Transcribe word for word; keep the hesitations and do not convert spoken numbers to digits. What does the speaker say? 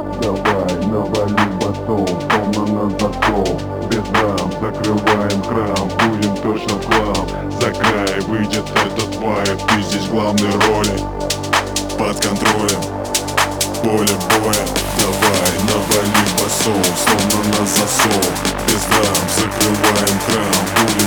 Давай, навали басов, словно на засов. Без драм, закрываем крам, будем точно в хлам. За край выйдет этот вайб, ты здесь в главной роли. Под контролем, поле боя. Давай, навали басов, словно на засов. Без драм, закрываем крам, будем